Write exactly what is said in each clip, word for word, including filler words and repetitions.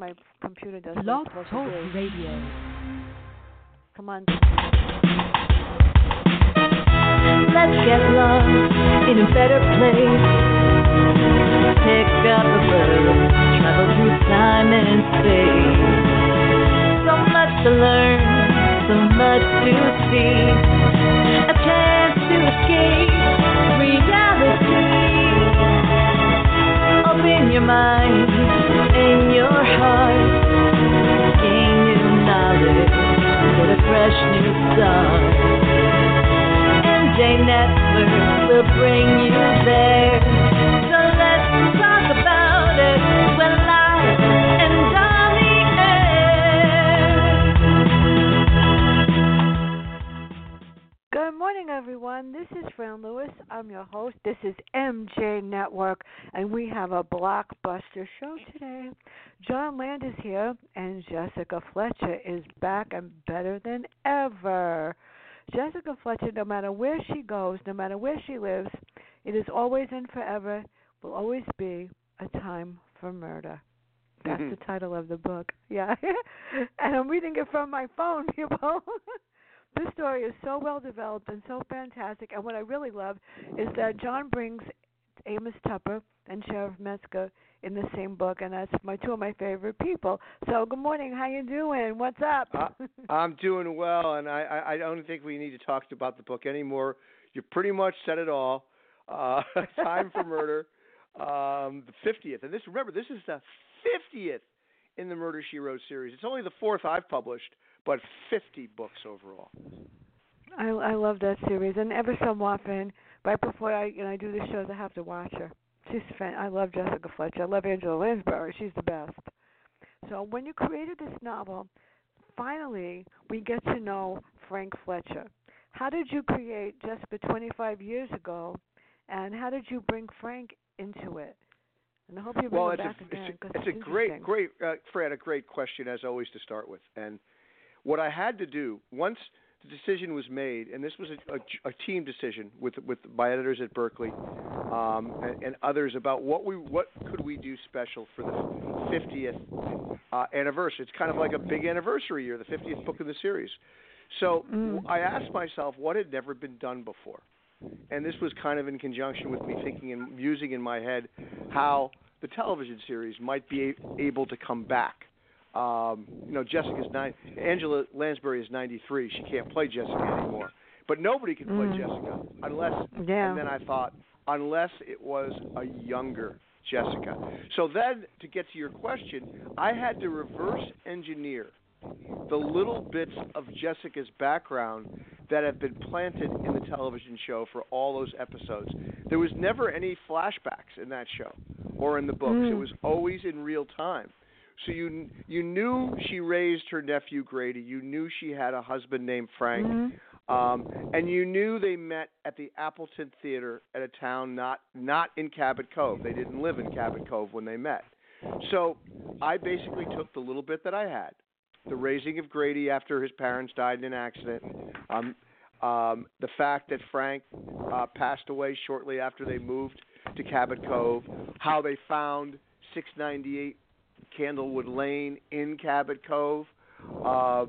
my computer does what Blog it's supposed Talk to do. Radio. Come on. Let's get lost in a better place. Pick up a book, travel through time and space. So much to learn, so much to see. A chance to escape reality. Open your mind and your heart. Gain new knowledge, get a fresh new start. M J Network will bring you there. So let's talk about it. We're live and on the air. Good morning, everyone. This is Fran Lewis. I'm your host. This is M J Network, and we have a blockbuster show today. John Land is here, and Jessica Fletcher is back and better than ever. Jessica Fletcher, no matter where she goes, no matter where she lives, it is always and forever, will always be a time for murder. That's Mm-hmm. the title of the book. Yeah. And I'm reading it from my phone, people. This story is so well developed and so fantastic. And what I really love is that John brings Amos Tupper and Sheriff Metzger in the same book, and that's my two of my favorite people. So good morning. How you doing? What's up? uh, I'm doing well, and I, I, I don't think we need to talk about the book anymore. You pretty much said it all. Uh, Time for Murder, um, the fiftieth. And this, remember, this is the fiftieth in the Murder, She Wrote series. It's only the fourth I've published, but fifty books overall. I, I love that series, and ever so often, right before I you know I do the shows, I have to watch her. She's fan. I love Jessica Fletcher. I love Angela Lansbury. She's the best. So when you created this novel, finally we get to know Frank Fletcher. How did you create Jessica twenty-five years ago, and how did you bring Frank into it? And I hope you bring Well, him it's back a, again. it's a, 'cause it's it's a great, interesting. great, uh, Fred, a great question as always to start with. And what I had to do once the decision was made, and this was a, a, a team decision with with my editors at Berkeley um, and, and others about what we what could we do special for the fiftieth uh, anniversary. It's kind of like a big anniversary year, the fiftieth book in the series. So Mm. I asked myself what had never been done before, and this was kind of in conjunction with me thinking and musing in my head how the television series might be a- able to come back. Um, you know, Jessica's nine. Angela Lansbury is ninety-three. She can't play Jessica anymore. But nobody can play Mm. Jessica unless. Yeah. And then I thought, unless it was a younger Jessica. So then, to get to your question, I had to reverse engineer the little bits of Jessica's background that have been planted in the television show for all those episodes. There was never any flashbacks in that show or in the books. Mm. It was always in real time. So you you knew she raised her nephew Grady. You knew she had a husband named Frank, Mm-hmm. um, and you knew they met at the Appleton Theater at a town not not in Cabot Cove. They didn't live in Cabot Cove when they met. So I basically took the little bit that I had, the raising of Grady after his parents died in an accident, um, um, the fact that Frank uh, passed away shortly after they moved to Cabot Cove, how they found six ninety-eight Candlewood Lane in Cabot Cove, uh,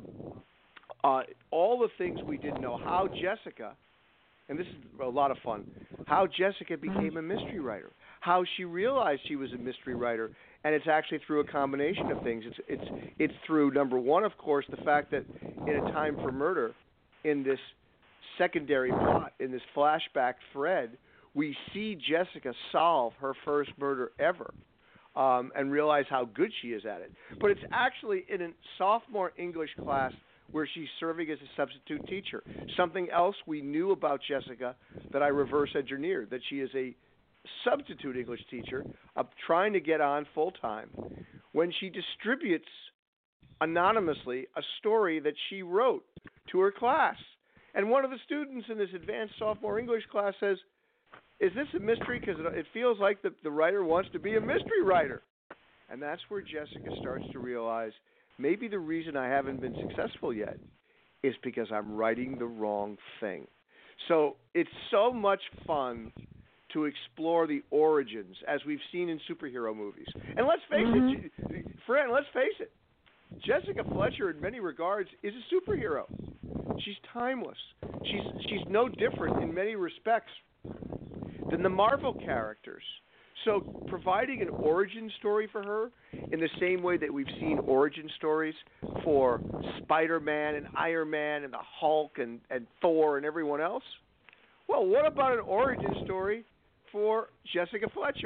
uh, all the things we didn't know, how Jessica, and this is a lot of fun, how Jessica became a mystery writer, how she realized she was a mystery writer, and it's actually through a combination of things. It's it's it's through, number one, of course, the fact that in A Time for Murder, in this secondary plot, in this flashback thread, we see Jessica solve her first murder ever. Um, and realize how good she is at it. But it's actually in a sophomore English class where she's serving as a substitute teacher. Something else we knew about Jessica that I reverse engineered, that she is a substitute English teacher of trying to get on full time when she distributes anonymously a story that she wrote to her class. And one of the students in this advanced sophomore English class says, "Is this a mystery? Because it, it feels like the, the writer wants to be a mystery writer." And that's where Jessica starts to realize maybe the reason I haven't been successful yet is because I'm writing the wrong thing. So it's so much fun to explore the origins, as we've seen in superhero movies. And let's face mm-hmm. it, friend, let's face it, Jessica Fletcher, in many regards, is a superhero. She's timeless. She's she's no different in many respects than the Marvel characters. So providing an origin story for her in the same way that we've seen origin stories for Spider-Man and Iron Man and the Hulk and, and Thor and everyone else, well, what about an origin story for Jessica Fletcher?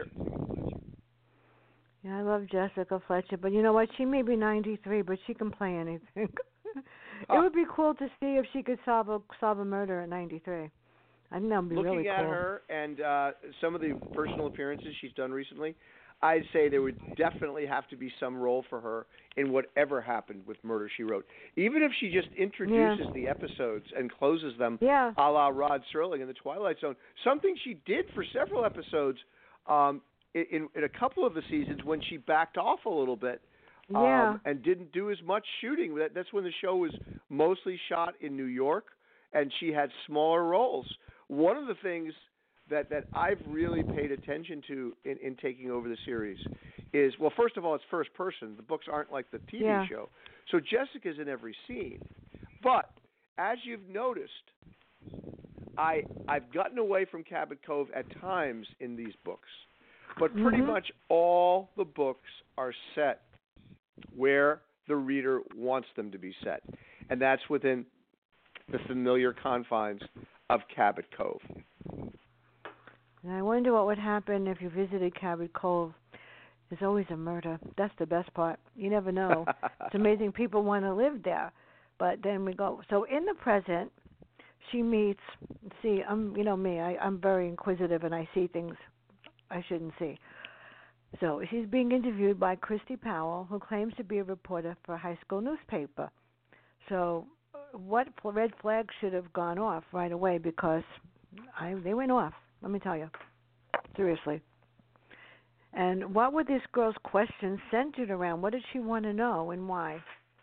Yeah, I love Jessica Fletcher, but you know what? She may be ninety-three, but she can play anything. It Uh, would be cool to see if she could solve a solve a murder at ninety-three. I think that would be Looking really at cool. her and uh, some of the personal appearances she's done recently, I'd say there would definitely have to be some role for her in whatever happened with Murder, She Wrote. Even if she just introduces Yeah. the episodes and closes them Yeah. a la Rod Serling in The Twilight Zone, something she did for several episodes um, in, in a couple of the seasons when she backed off a little bit um, Yeah. and didn't do as much shooting. That, that's when the show was mostly shot in New York, and she had smaller roles. One of the things that, that I've really paid attention to in, in taking over the series is, well, first of all, it's first person. The books aren't like the T V Yeah. show. So Jessica's in every scene. But as you've noticed, I, I've gotten away from Cabot Cove at times in these books. But pretty Mhm. much all the books are set where the reader wants them to be set. And that's within the familiar confines of Cabot Cove. And I wonder what would happen if you visited Cabot Cove. There's always a murder. That's the best part. You never know. It's amazing people want to live there. But then we go. So in the present, she meets, see, I'm, you know me, I, I'm very inquisitive and I see things I shouldn't see. So she's being interviewed by Christy Powell, who claims to be a reporter for a high school newspaper. So what red flag should have gone off right away, because I, they went off, let me tell you, seriously. And what were this girl's questions centered around? What did she want to know and why?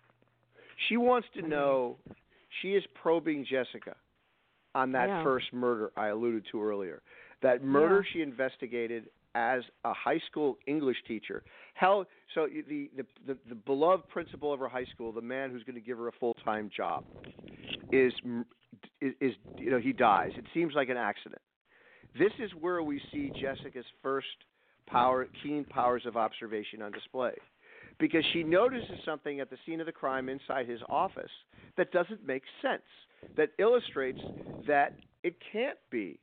She wants to know, she is probing Jessica on that Yeah. first murder I alluded to earlier. That murder Yeah. she investigated as a high school English teacher. Hell, so the, the, the, the beloved principal of her high school, the man who's going to give her a full-time job, is, is, is, you know, he dies. It seems like an accident. This is where we see Jessica's first power, keen powers of observation on display, because she notices something at the scene of the crime inside his office that doesn't make sense, that illustrates that it can't be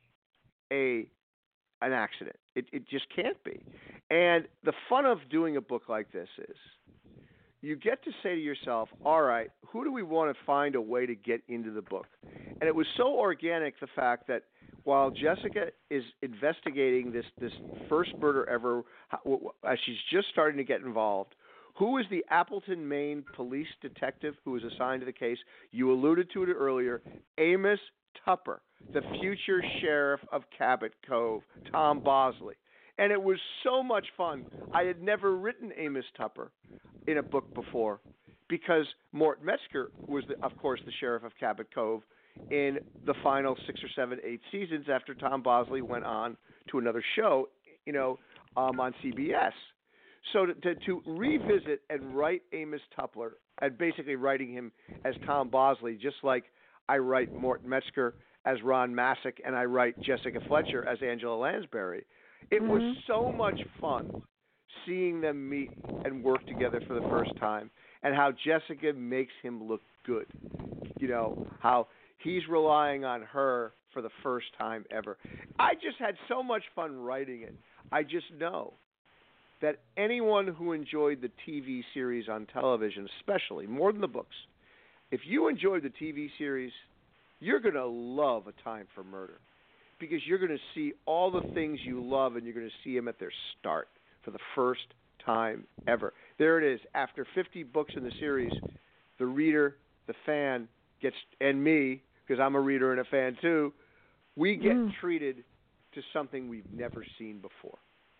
a an accident. It it just can't be. And the fun of doing a book like this is you get to say to yourself, all right, who do we want to find a way to get into the book? And it was so organic, the fact that while Jessica is investigating this, this first murder ever, as she's just starting to get involved, who is the Appleton, Maine police detective who was assigned to the case? You alluded to it earlier, Amos Tupper, the future sheriff of Cabot Cove, Tom Bosley. And it was so much fun. I had never written Amos Tupper in a book before, because Mort Metzger was, the, of course, the sheriff of Cabot Cove in the final six or seven, eight seasons after Tom Bosley went on to another show, you know, um, on C B S. So to, to, to revisit and write Amos Tupper, and basically writing him as Tom Bosley, just like I write Mort Metzger as Ron Masick and I write Jessica Fletcher as Angela Lansbury, it Mhm. was so much fun seeing them meet and work together for the first time, and how Jessica makes him look good. You know, how he's relying on her for the first time ever. I just had so much fun writing it. I just know that anyone who enjoyed the T V series on television, especially, more than the books, if you enjoyed the T V series, you're going to love A Time for Murder, because you're going to see all the things you love, and you're going to see them at their start for the first time ever. There it is. After fifty books in the series, the reader, the fan, gets, and me, because I'm a reader and a fan too, we get Mm. treated to something we've never seen before.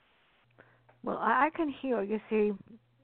Well, I, I can hear, you see,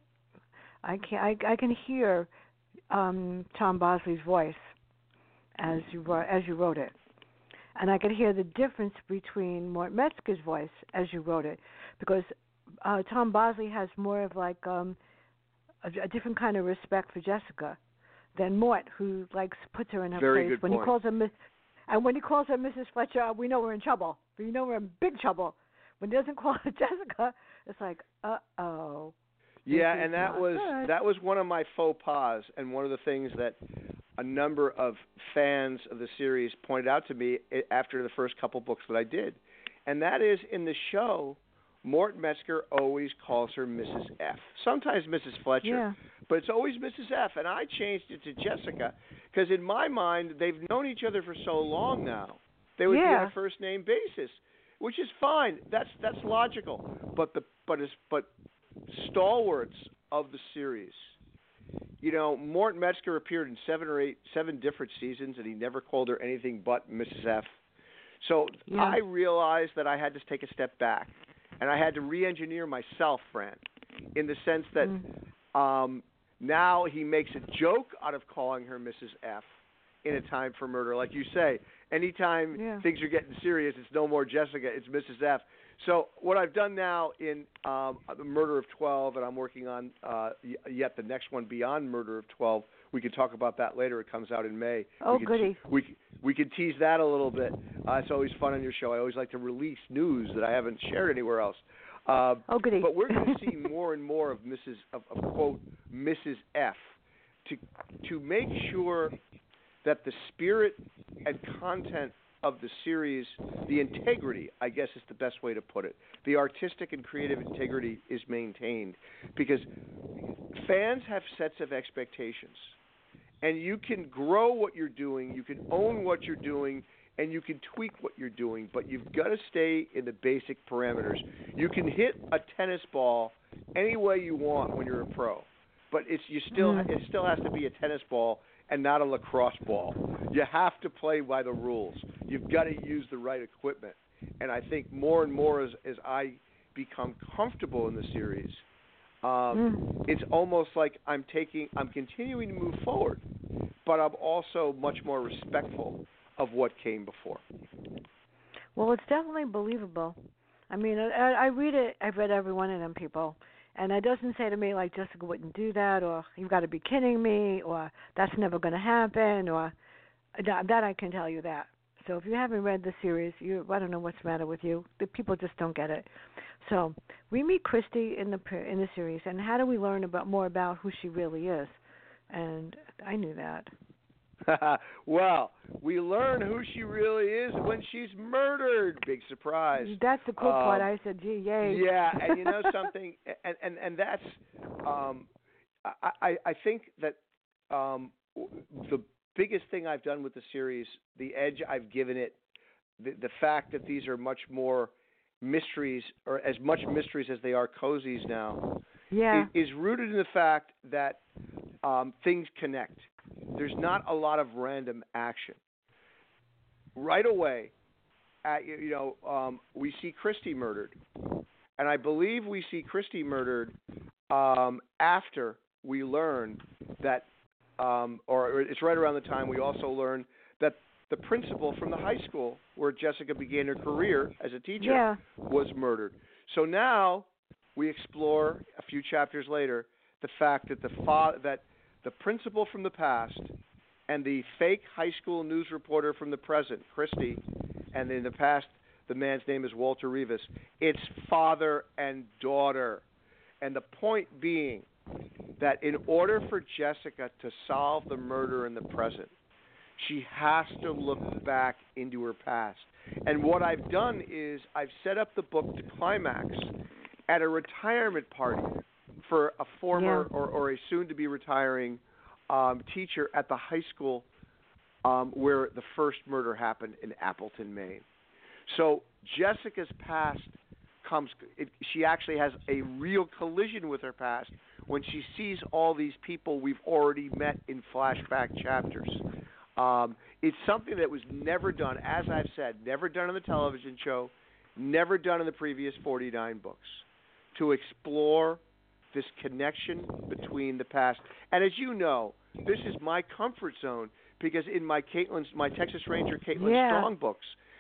I can I, I can hear um, Tom Bosley's voice as you wrote, as you wrote it. and I could hear the difference between Mort Metzger's voice as you wrote it, because uh, Tom Bosley has more of like um, a, a different kind of respect for Jessica than Mort, who likes puts her in her Very place. good When point. he calls her Miss, and when he calls her Missus Fletcher, we know we're in trouble. We know we're in big trouble. When he doesn't call her Jessica, it's like, uh oh. Yeah, This is and that not was good. that was one of my faux pas, and one of the things that a number of fans of the series pointed out to me i- after the first couple books that I did, and that is in the show, Mort Metzger always calls her Missus F. Sometimes Missus Fletcher, Yeah. but it's always Missus F. And I changed it to Jessica because in my mind they've known each other for so long now. They would be Yeah. on a first name basis, which is fine. That's that's logical. But the but is but stalwarts of the series. You know, Mort Metzger appeared in seven or eight, seven different seasons, and he never called her anything but Missus F. So Yeah. I realized that I had to take a step back, and I had to re-engineer myself, Fran, in the sense that Mm. um, now he makes a joke out of calling her Missus F in A Time for Murder. Like you say, anytime Yeah. things are getting serious, it's no more Jessica, it's Missus F. So what I've done now in um, The Murder of twelve, and I'm working on uh, y- yet the next one beyond Murder of twelve. We can talk about that later. It comes out in May. Oh, we can goody. Te- we, we can tease that a little bit. Uh, it's always fun on your show. I always like to release news that I haven't shared anywhere else. Uh, Oh, goody. but we're going to see more and more of Missus of, of quote Missus F to to make sure that the spirit and content of the series, the integrity, I guess is the best way to put it, the artistic and creative integrity is maintained, because fans have sets of expectations, and you can grow what you're doing, you can own what you're doing, and you can tweak what you're doing, but you've got to stay in the basic parameters. You can hit a tennis ball any way you want when you're a pro, but it's you still Mm. it still has to be a tennis ball and not a lacrosse ball. You have to play by the rules. You've got to use the right equipment. And I think more and more as, as I become comfortable in the series, um, Mm. it's almost like I'm taking, I'm continuing to move forward, but I'm also much more respectful of what came before. Well, it's definitely believable. I mean, I, I read it. I've read every one of them, people, and it doesn't say to me like Jessica wouldn't do that, or you've got to be kidding me, or that's never going to happen, or that, that I can tell you that. So if you haven't read the series, you I don't know what's the matter with you. The people just don't get it. So we meet Christy in the in the series, and how do we learn about more about who she really is? And I knew that. Well, we learn who she really is when she's murdered. Big surprise. That's the cool part. Um, I said, gee, yay. Yeah, and you know something, and and and that's, um, I I, I think that um, the biggest thing I've done with the series, the edge I've given it, the the fact that these are much more mysteries, or as much mysteries as they are cozies now, Yeah. is, is rooted in the fact that um, things connect. There's not a lot of random action. Right away, at, you know, um, we see Christy murdered, and I believe we see Christy murdered um, after we learn that, um, or it's right around the time we also learn that the principal from the high school where Jessica began her career as a teacher Yeah. was murdered. So now we explore a few chapters later the fact that the fa- that the principal from the past and the fake high school news reporter from the present, Christy, and in the past, the man's name is Walter Rivas. It's father and daughter. And the point being that in order for Jessica to solve the murder in the present, she has to look back into her past. And what I've done is I've set up the book to climax at a retirement party for a former Yeah. or, or a soon-to-be retiring um, teacher at the high school um, where the first murder happened in Appleton, Maine. So Jessica's past comes it, she actually has a real collision with her past when she sees all these people we've already met in flashback chapters. Um, it's something that was never done, as I've said, never done on the television show, never done in the previous forty-nine books, to explore this connection between the past. And as you know, this is my comfort zone, because in my Caitlin's, my Texas Ranger Caitlin Yeah. Strong books,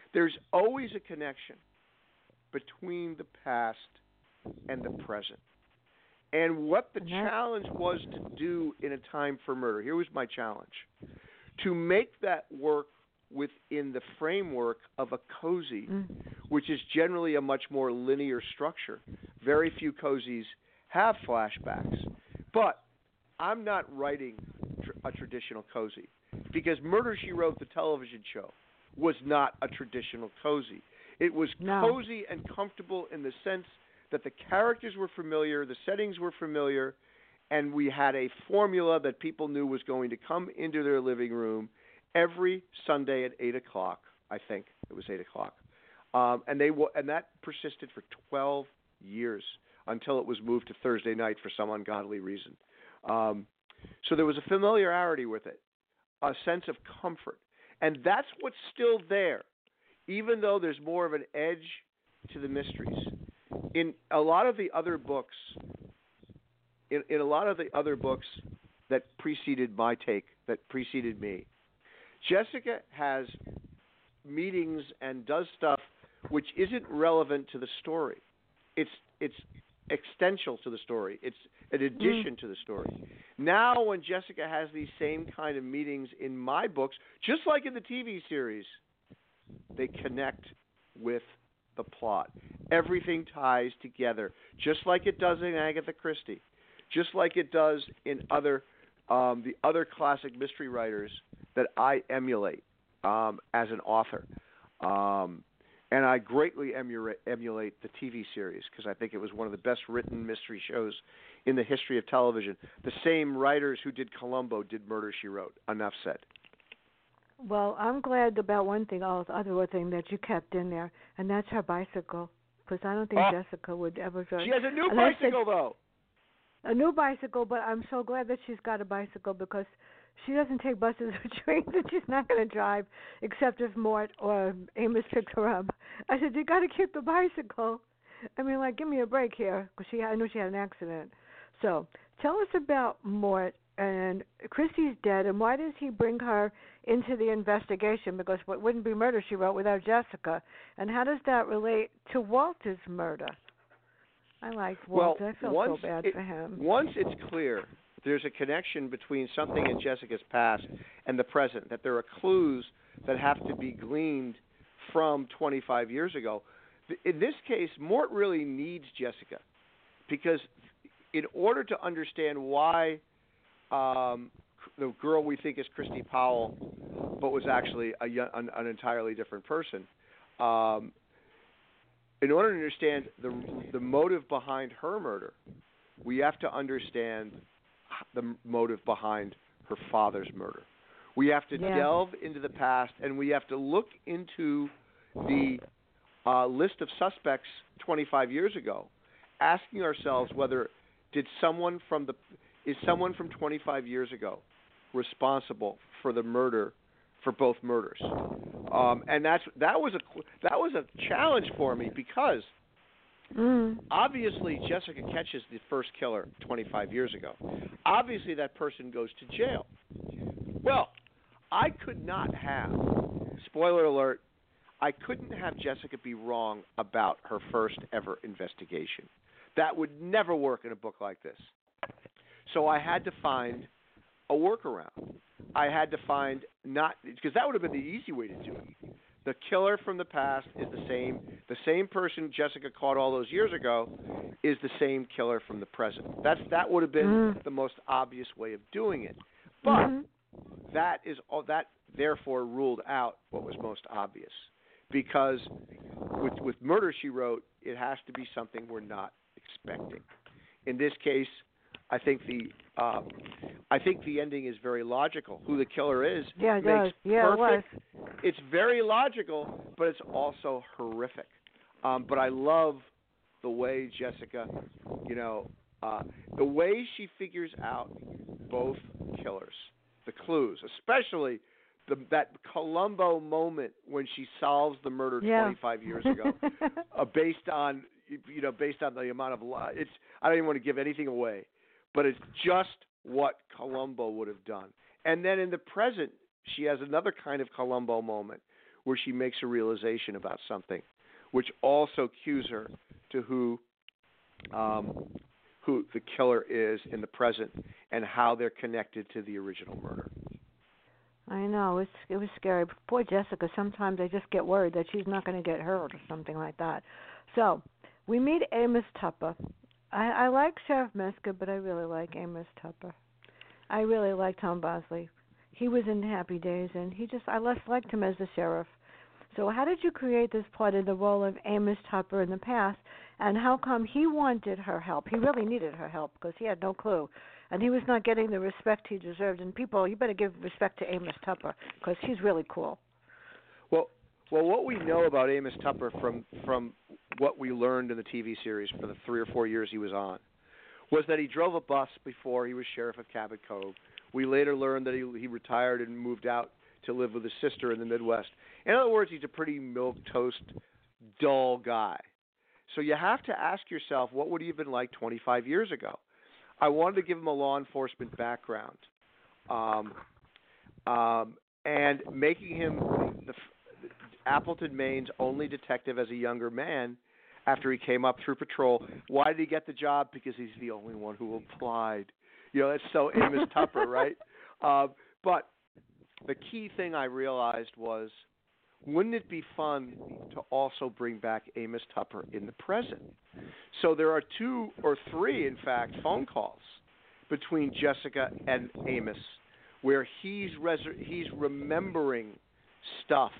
there's always a connection between the past and the present. And what the challenge was to do in A Time for Murder, here was my challenge, to make that work within the framework of a cozy, mm. which is generally a much more linear structure. Very few cozies have flashbacks. But I'm not writing tr- a traditional cozy, because Murder, She Wrote, the television show, was not a traditional cozy. It was no. cozy and comfortable in the sense that the characters were familiar, the settings were familiar, and we had a formula that people knew was going to come into their living room every Sunday at eight o'clock. I think it was eight o'clock, um, and they w- and that persisted for twelve years until it was moved to Thursday night for some ungodly reason. Um, so there was a familiarity with it, a sense of comfort, and that's what's still there, even though there's more of an edge to the mysteries. In a lot of the other books, in, in a lot of the other books that preceded my take, that preceded me, Jessica has meetings and does stuff which isn't relevant to the story. It's it's extensional to the story. It's an addition mm. to the story. Now when Jessica has these same kind of meetings in my books, just like in the T V series, they connect with the plot. Everything ties together, just like it does in Agatha Christie, just like it does in other um, the other classic mystery writers that I emulate um, as an author. Um, and I greatly emulate, emulate the T V series because I think it was one of the best written mystery shows in the history of television. The same writers who did Columbo did Murder, She Wrote. Enough said. Well, I'm glad about one thing, oh, the other thing that you kept in there, and that's her bicycle. Because I don't think oh. Jessica would ever drive. She has a new bicycle, said, though. A new bicycle, but I'm so glad that she's got a bicycle because she doesn't take buses or trains, and she's not going to drive except if Mort or Amos picks her up. I said, you got to keep the bicycle. I mean, like, give me a break here because she, I know she had an accident. So tell us about Mort. And Christie's dead, and why does he bring her into the investigation? Because it wouldn't be Murder, She Wrote without Jessica. And how does that relate to Walter's murder? I like Walter. Well, I felt once so bad it, for him. Once it's clear there's a connection between something in Jessica's past and the present, that there are clues that have to be gleaned from twenty-five years ago. In this case, Mort really needs Jessica because in order to understand why Um, the girl we think is Christy Powell, but was actually a, an, an entirely different person. Um, in order to understand the the motive behind her murder, we have to understand the motive behind her father's murder. We have to yeah. delve into the past, and we have to look into the uh, list of suspects twenty-five years ago, asking ourselves whether did someone from the Is someone from twenty-five years ago responsible for the murder, for both murders? Um, and that's that was a that was a challenge for me because mm. obviously Jessica catches the first killer twenty-five years ago. Obviously that person goes to jail. Well, I could not have, spoiler alert, I couldn't have Jessica be wrong about her first ever investigation. That would never work in a book like this. So I had to find a workaround. I had to find not because that would have been the easy way to do it. The killer from the past is the same. The same person Jessica caught all those years ago is the same killer from the present. That's that would have been mm. the most obvious way of doing it. But mm-hmm. that is all that therefore ruled out what was most obvious because with with Murder, She Wrote, it has to be something we're not expecting. In this case, I think the uh, I think the ending is very logical. Who the killer is yeah, it makes does. Yeah, perfect. It was. It's very logical, but it's also horrific. Um, but I love the way Jessica, you know, uh, the way she figures out both killers, the clues, especially the, that Columbo moment when she solves the murder yeah. twenty-five years ago, uh, based on you know based on the amount of li- it's. I don't even want to give anything away. But it's just what Columbo would have done. And then in the present, she has another kind of Columbo moment, where she makes a realization about something, which also cues her to who um, who the killer is in the present and how they're connected to the original murder. I know, it's it was scary. Poor Jessica, sometimes I just get worried that she's not going to get hurt or something like that. So, we meet Amos Tupper. I, I like Sheriff Mesker, but I really like Amos Tupper. I really like Tom Bosley. He was in Happy Days, and he just I less liked him as the sheriff. So how did you create this part of the role of Amos Tupper in the past, and how come he wanted her help? He really needed her help because he had no clue, and he was not getting the respect he deserved. And people, you better give respect to Amos Tupper because he's really cool. Well, well, what we know about Amos Tupper from from what we learned in the T V series for the three or four years he was on was that he drove a bus before he was sheriff of Cabot Cove. We later learned that he he retired and moved out to live with his sister in the Midwest. In other words, he's a pretty milquetoast, dull guy. So you have to ask yourself, what would he have been like twenty-five years ago? I wanted to give him a law enforcement background, um, um, and making him the, the Appleton, Maine's only detective as a younger man after he came up through patrol. Why did he get the job? Because he's the only one who applied. You know, that's so Amos Tupper, right? Uh, but the key thing I realized was, wouldn't it be fun to also bring back Amos Tupper in the present? So there are two or three, in fact, phone calls between Jessica and Amos where he's res- he's remembering stuff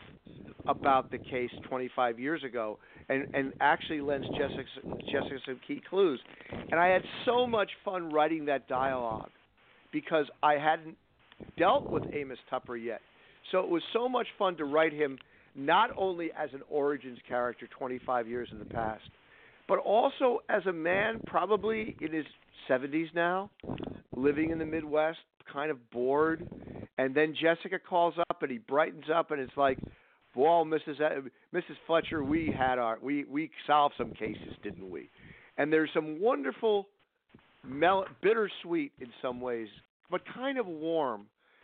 about the case twenty-five years ago and, and actually lends Jessica, Jessica some key clues. And I had so much fun writing that dialogue because I hadn't dealt with Amos Tupper yet. So it was so much fun to write him not only as an origins character twenty-five years in the past, but also as a man probably in his seventies now, living in the Midwest, kind of bored. And then Jessica calls up and he brightens up and it's like, well, Missus E- Missus Fletcher, we had our we, we solved some cases, didn't we? And there's some wonderful, mel- bittersweet in some ways, but kind of warm,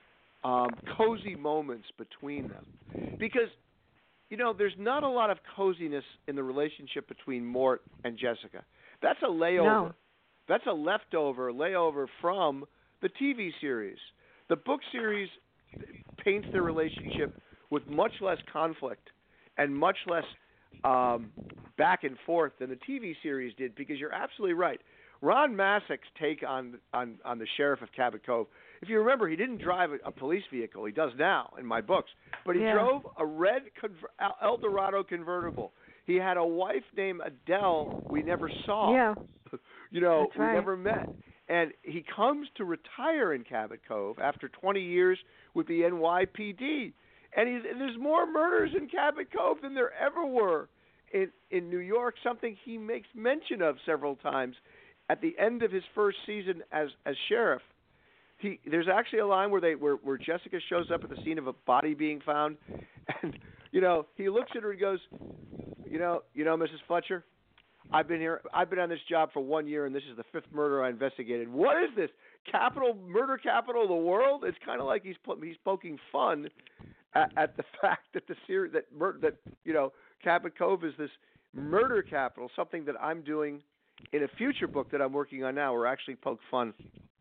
um, cozy moments between them. Because, you know, there's not a lot of coziness in the relationship between Mort and Jessica. That's a layover. No. That's a leftover layover from the T V series. The book series paints their relationship with much less conflict and much less um, back and forth than the T V series did, because you're absolutely right. Ron Massick's take on, on, on the sheriff of Cabot Cove, if you remember, he didn't drive a, a police vehicle. He does now in my books. But he Yeah. drove a red conver- Eldorado convertible. He had a wife named Adele we never saw. Yeah. You know, That's we right. never met. And he comes to retire in Cabot Cove after twenty years with the N Y P D. And he's, there's more murders in Cabot Cove than there ever were in, in New York, something he makes mention of several times at the end of his first season as, as sheriff. He, there's actually a line where they where, where Jessica shows up at the scene of a body being found, and you know he looks at her and goes, you know, you know, Missus Fletcher, I've been here, I've been on this job for one year, and this is the fifth murder I investigated. What is this? Capital murder capital of the world? It's kind of like he's he's poking fun at, at the fact that the series that mur- that you know Cabot Cove is this murder capital, something that I'm doing in a future book that I'm working on now. We're actually poke fun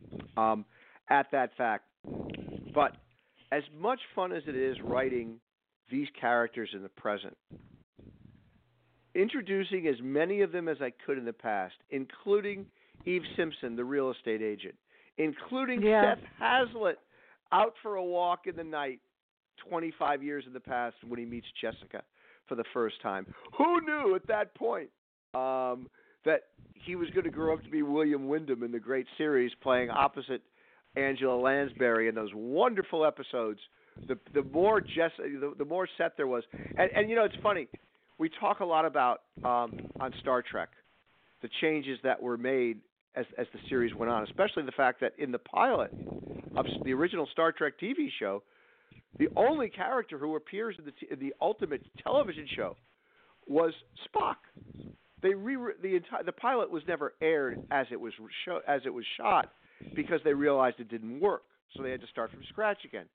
um, at that fact. But as much fun as it is writing these characters in the present, introducing as many of them as I could in the past, including Eve Simpson, the real estate agent, including Yeah. Seth Hazlitt out for a walk in the night twenty-five years in the past when he meets Jessica for the first time. Who knew at that point um, that he was going to grow up to be William Wyndham in the great series, playing opposite Angela Lansbury in those wonderful episodes. The the more Jess, the, the more Seth there was, and and you know it's funny. We talk a lot about um, on Star Trek the changes that were made as as the series went on, especially the fact that in the pilot of the original Star Trek T V show, the only character who appears in the t- in the ultimate television show was Spock. They re the entire the pilot was never aired as it was show, as it was shot because they realized it didn't work, so they had to start from scratch again.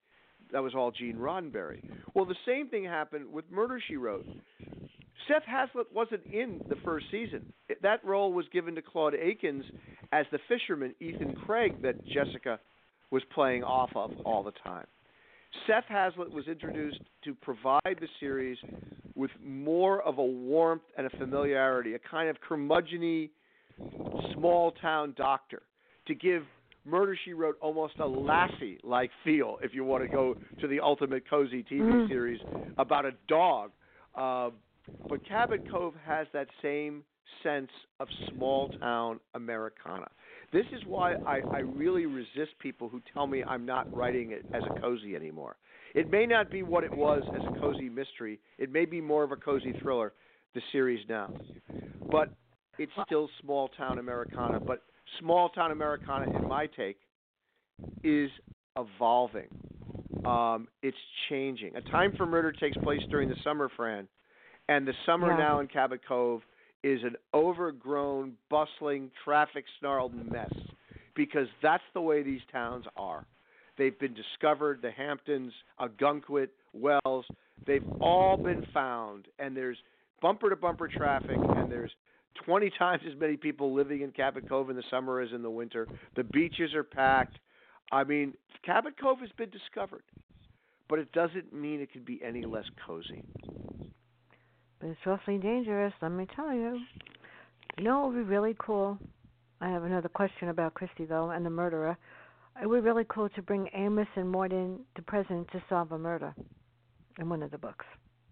that was all Gene Roddenberry. Well, the same thing happened with Murder, She Wrote. Seth Haslett wasn't in the first season. That role was given to Claude Akins as the fisherman, Ethan Craig, that Jessica was playing off of all the time. Seth Haslett was introduced to provide the series with more of a warmth and a familiarity, a kind of curmudgeon-y, small-town doctor, to give Murder, She Wrote almost a Lassie-like feel, if you want to go to the ultimate cozy T V mm. series about a dog. Uh, but Cabot Cove has that same sense of small-town Americana. This is why I, I really resist people who tell me I'm not writing it as a cozy anymore. It may not be what it was as a cozy mystery. It may be more of a cozy thriller, the series now. But it's still small-town Americana. But small-town Americana, in my take, is evolving. Um, it's changing. A Time for Murder takes place during the summer, Fran. And the summer yeah. now in Cabot Cove is an overgrown, bustling, traffic-snarled mess because that's the way these towns are. They've been discovered, the Hamptons, Ogunquit, Wells, they've all been found, and there's bumper-to-bumper traffic, and there's twenty times as many people living in Cabot Cove in the summer as in the winter. The beaches are packed. I mean, Cabot Cove has been discovered, but it doesn't mean it can be any less cozy. But it's awfully dangerous, let me tell you. You know what would be really cool? I have another question about Christie, though, and the murderer. It would be really cool to bring Amos and Morton to prison to solve a murder in one of the books.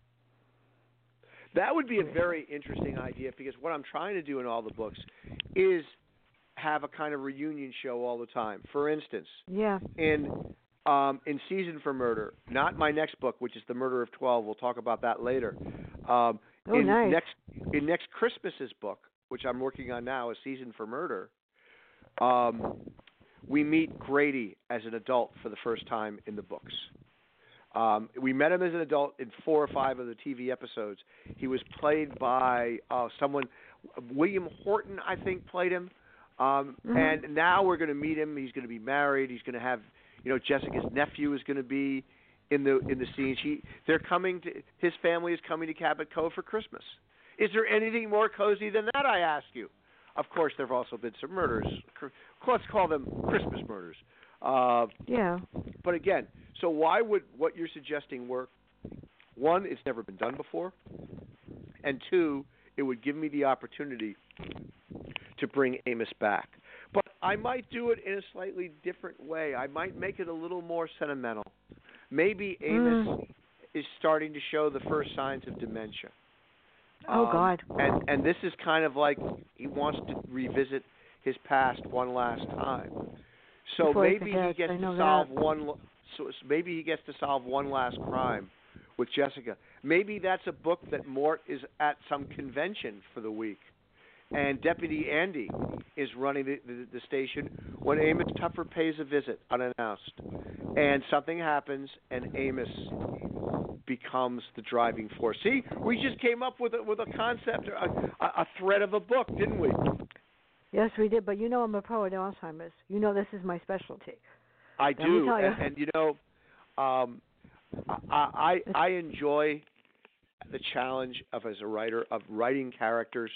That would be a very interesting idea because what I'm trying to do in all the books is have a kind of reunion show all the time. For instance, yeah. in um, in Season for Murder, not my next book, which is The Murder of Twelve. We'll talk about that later. Um, oh, in nice. next in next Christmas's book, which I'm working on now, A Season for Murder, um, we meet Grady as an adult for the first time in the books. Um, we met him as an adult in four or five of the T V episodes. He was played by uh, someone, William Horton, I think, played him. Um, mm-hmm. And now we're going to meet him. He's going to be married. He's going to have, you know, Jessica's nephew is going to be in the in the scenes. He, they're coming to, his family is coming to Cabot Cove for Christmas. Is there anything more cozy than that, I ask you? Of course, there have also been some murders. Let's call them Christmas murders. Uh, yeah. But again, so why would what you're suggesting work? One, it's never been done before. And two, it would give me the opportunity to bring Amos back. But I might do it in a slightly different way. I might make it a little more sentimental. Maybe Amos mm. is starting to show the first signs of dementia. Oh, um, God. And and this is kind of like he wants to revisit his past one last time. So Before maybe he, he gets to solve that. one. So maybe he gets to solve one last crime with Jessica. Maybe that's a book that Mort is at some convention for the week, and Deputy Andy is running the, the, the station when Amos Tupper pays a visit unannounced, and something happens, and Amos becomes the driving force. See, we just came up with a, with a concept, a, a thread of a book, didn't we? Yes, we did. But you know I'm a pro at Alzheimer's. You know this is my specialty. I Let do, me tell you. and, and you know, um, I, I I enjoy the challenge of as a writer of writing characters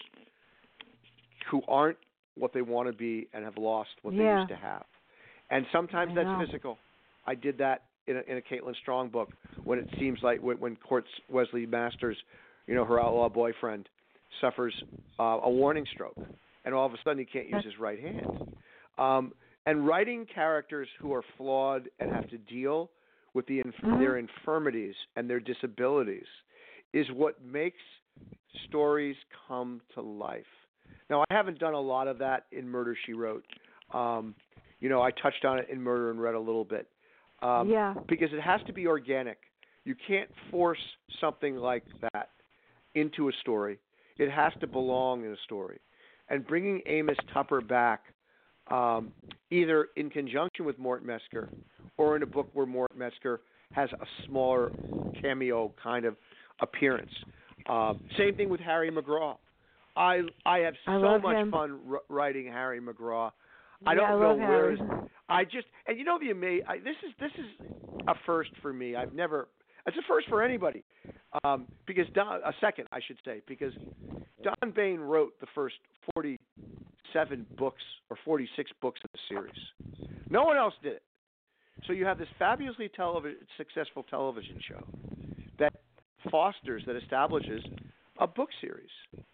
who aren't what they want to be and have lost what yeah. they used to have, and sometimes I that's know. physical. I did that in a, in a Caitlin Strong book when it seems like when, when Courts Wesley Masters, you know, her outlaw boyfriend, suffers uh, a warning stroke, and all of a sudden he can't use his right hand. Um, and writing characters who are flawed and have to deal with the inf- mm-hmm. their infirmities and their disabilities is what makes stories come to life. Now, I haven't done a lot of that in Murder, She Wrote. Um, you know, I touched on it in Murder and Red a little bit. Um, yeah. Because it has to be organic. You can't force something like that into a story. It has to belong in a story. And bringing Amos Tupper back, um, either in conjunction with Mort Metzger or in a book where Mort Metzger has a smaller cameo kind of appearance. Uh, same thing with Harry McGraw. I I have I so much him. fun r- writing Harry McGraw. Yeah, I don't I know love where Harry. I just and you know the amazing. This is this is a first for me. I've never. It's a first for anybody, um, because Don, a second, I should say, because Don Bain wrote the first forty-seven books or forty-six books of the series. No one else did it. So you have this fabulously televi- successful television show that fosters, that establishes a book series.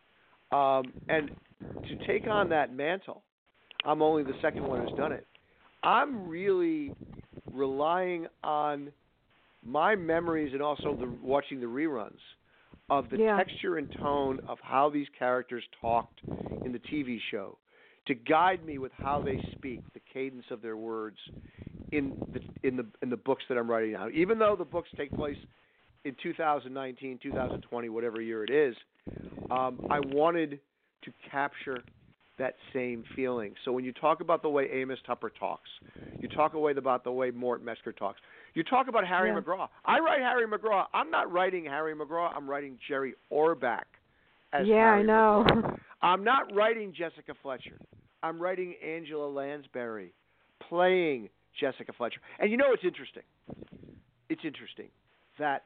Um, and to take on that mantle, I'm only the second one who's done it. I'm really relying on my memories and also the, watching the reruns of the Yeah. texture and tone of how these characters talked in the T V show to guide me with how they speak, the cadence of their words in the in the in the books that I'm writing now. Even though the books take place in two thousand nineteen, two thousand twenty, whatever year it is, um, I wanted to capture that same feeling. So when you talk about the way Amos Tupper talks, you talk away about the way Mort Metzger talks, you talk about Harry Yeah. McGraw. I write Harry McGraw. I'm not writing Harry McGraw. I'm writing Jerry Orbach as Yeah, Harry I know. McGraw. I'm not writing Jessica Fletcher. I'm writing Angela Lansbury playing Jessica Fletcher. And you know it's interesting. It's interesting that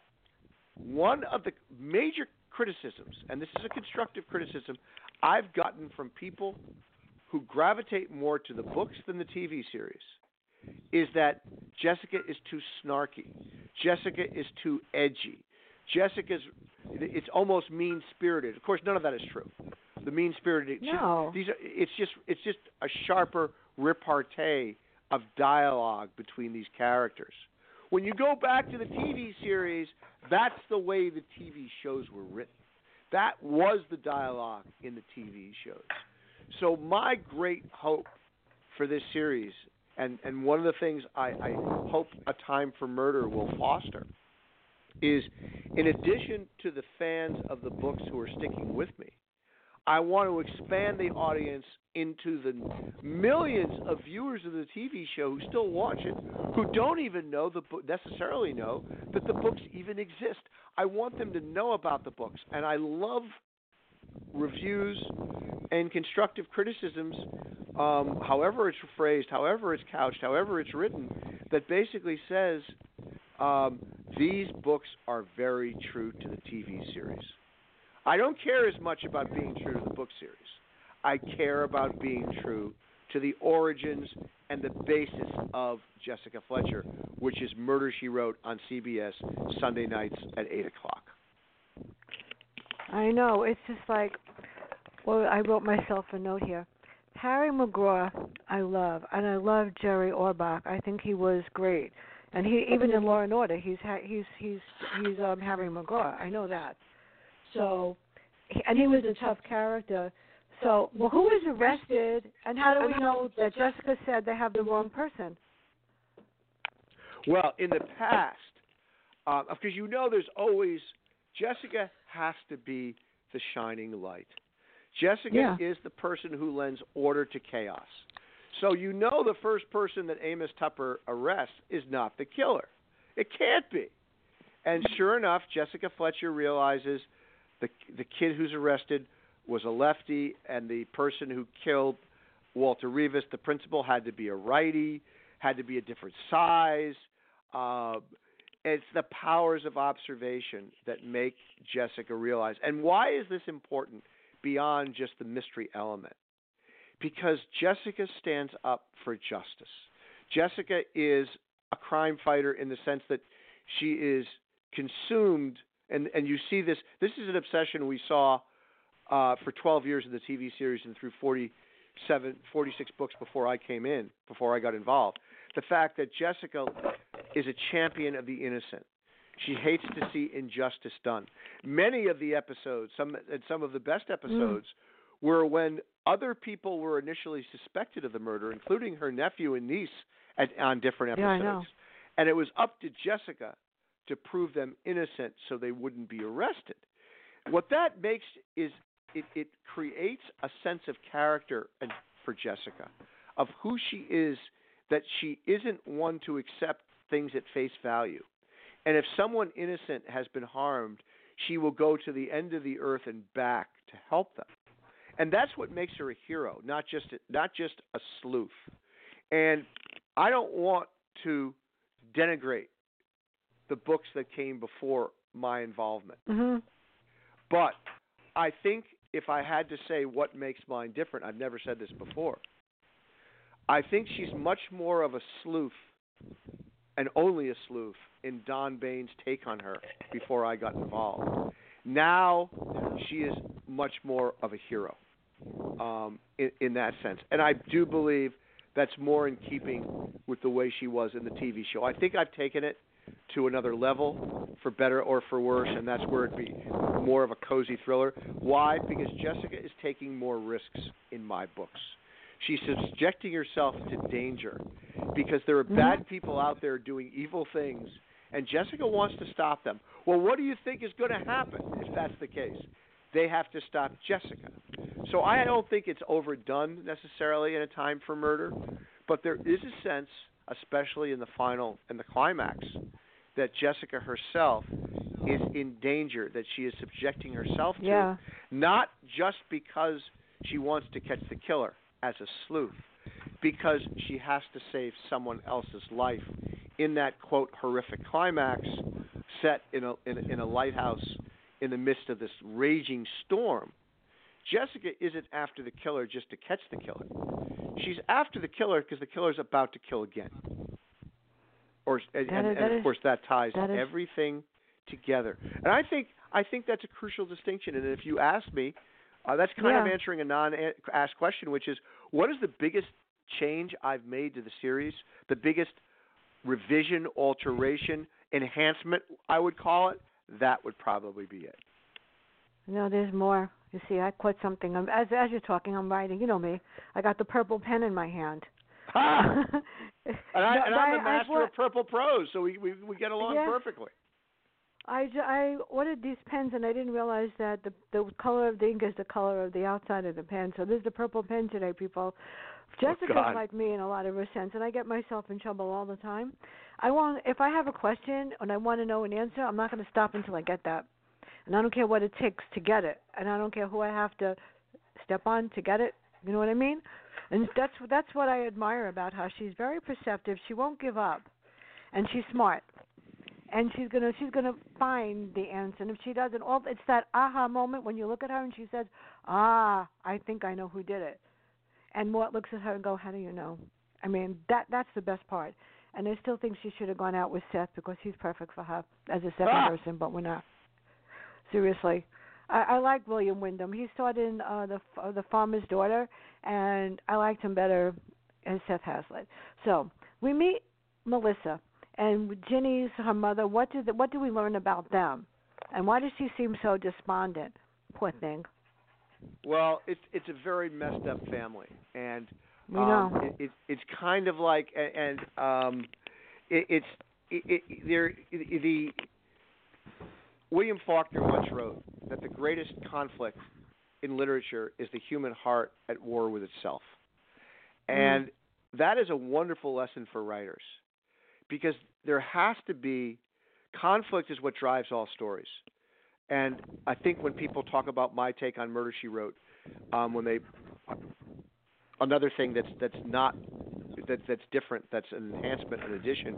one of the major criticisms, and this is a constructive criticism, I've gotten from people who gravitate more to the books than the T V series, is that Jessica is too snarky. Jessica is too edgy. Jessica's, it's almost mean-spirited. Of course, none of that is true. The mean-spirited, No. these are, it's just, it's just a sharper repartee of dialogue between these characters. When you go back to the T V series, that's the way the T V shows were written. That was the dialogue in the T V shows. So my great hope for this series, and, and one of the things I, I hope A Time for Murder will foster, is in addition to the fans of the books who are sticking with me, I want to expand the audience into the millions of viewers of the T V show who still watch it, who don't even know the book, necessarily know that the books even exist. I want them to know about the books, and I love reviews and constructive criticisms, um, however it's phrased, however it's couched, however it's written, that basically says um, these books are very true to the T V series. I don't care as much about being true to the book series. I care about being true to the origins and the basis of Jessica Fletcher, which is Murder, She Wrote on C B S Sunday nights at eight o'clock. I know. It's just like, well, I wrote myself a note here. Harry McGraw, I love, and I love Jerry Orbach. I think he was great, and he even in Law and Order, he's ha- he's he's he's um, Harry McGraw. I know that. So, and he was a tough character. So, well, who was arrested, and how do we know that Jessica said they have the wrong person? Well, in the past, uh, because you know there's always, Jessica has to be the shining light. Jessica Yeah. is the person who lends order to chaos. So you know the first person that Amos Tupper arrests is not the killer. It can't be. And sure enough, Jessica Fletcher realizes the the kid who's arrested was a lefty, and the person who killed Walter Rivas, the principal, had to be a righty, had to be a different size. Uh, it's the powers of observation that make Jessica realize. And why is this important beyond just the mystery element? Because Jessica stands up for justice. Jessica is a crime fighter in the sense that she is consumed, and, and you see this. This is an obsession we saw uh, for twelve years in the T V series and through forty-seven, forty-six books before I came in, before I got involved. The fact that Jessica is a champion of the innocent. She hates to see injustice done. Many of the episodes, some and some of the best episodes, mm. were when other people were initially suspected of the murder, including her nephew and niece, at, on different episodes. Yeah, I know. And it was up to Jessica to prove them innocent so they wouldn't be arrested. What that makes is it, it creates a sense of character and, for Jessica, of who she is, that she isn't one to accept things at face value. And if someone innocent has been harmed, she will go to the end of the earth and back to help them. And that's what makes her a hero, not just not just a sleuth. And I don't want to denigrate the books that came before my involvement. Mm-hmm. But I think if I had to say what makes mine different, I've never said this before. I think she's much more of a sleuth, and only a sleuth, in Don Bain's take on her before I got involved. Now she is much more of a hero um, in, in that sense. And I do believe that's more in keeping with the way she was in the T V show. I think I've taken it to another level, for better or for worse, and that's where it'd be more of a cozy thriller. Why? Because Jessica is taking more risks in my books. She's subjecting herself to danger because there are bad people out there doing evil things, and Jessica wants to stop them. Well, what do you think is going to happen if that's the case? They have to stop Jessica. So I don't think it's overdone necessarily in A Time for Murder, but there is a sense, especially in the final and the climax, that Jessica herself is in danger, that she is subjecting herself to, yeah. not just because she wants to catch the killer as a sleuth, because she has to save someone else's life in that, quote, horrific climax set in a, in a, in a lighthouse in the midst of this raging storm. Jessica isn't after the killer just to catch the killer. She's after the killer because the killer's about to kill again. Or and, and, is, and of is, course that ties that everything together. And I think I think that's a crucial distinction. And if you ask me, uh, that's kind yeah. of answering a non-asked question, which is, what is the biggest change I've made to the series? The biggest revision, alteration, enhancement, I would call it. That would probably be it. No, there's more. You see, I quit something. I'm, as as you're talking, I'm writing. You know me. I got the purple pen in my hand. Ah! and, I, no, and I'm the I, master I, of purple prose, so we we, we get along yeah. perfectly. I, I ordered these pens, and I didn't realize that the the color of the ink is the color of the outside of the pen. So this is the purple pen today, people. Jessica's oh, like me in a lot of her sense, and I get myself in trouble all the time. I want, if I have a question and I want to know an answer, I'm not going to stop until I get that. And I don't care what it takes to get it, and I don't care who I have to step on to get it. You know what I mean? And that's that's what I admire about her. She's very perceptive. She won't give up, and she's smart. And she's gonna she's gonna find the answer. And if she doesn't, all it's that aha moment when you look at her and she says, "Ah, I think I know who did it." And Mort looks at her and go, "How do you know?" I mean, that that's the best part. And I still think she should have gone out with Seth because he's perfect for her as a second ah! person, but we're not. Seriously. I, I like William Wyndham. He starred in uh, the uh, the Farmer's Daughter, and I liked him better as Seth Hazlitt. So we meet Melissa, and Ginny's her mother. What do the, what do we learn about them, and why does she seem so despondent? Poor thing. Well, it's it's a very messed up family, and we um, know it, it, it's kind of like, and um, it, it's it, it, there the William Faulkner once wrote that the greatest conflict in literature is the human heart at war with itself, and mm. that is a wonderful lesson for writers, because there has to be conflict is what drives all stories. And I think when people talk about my take on Murder, She Wrote, um, when they another thing that's that's not that that's different, that's an enhancement, an addition,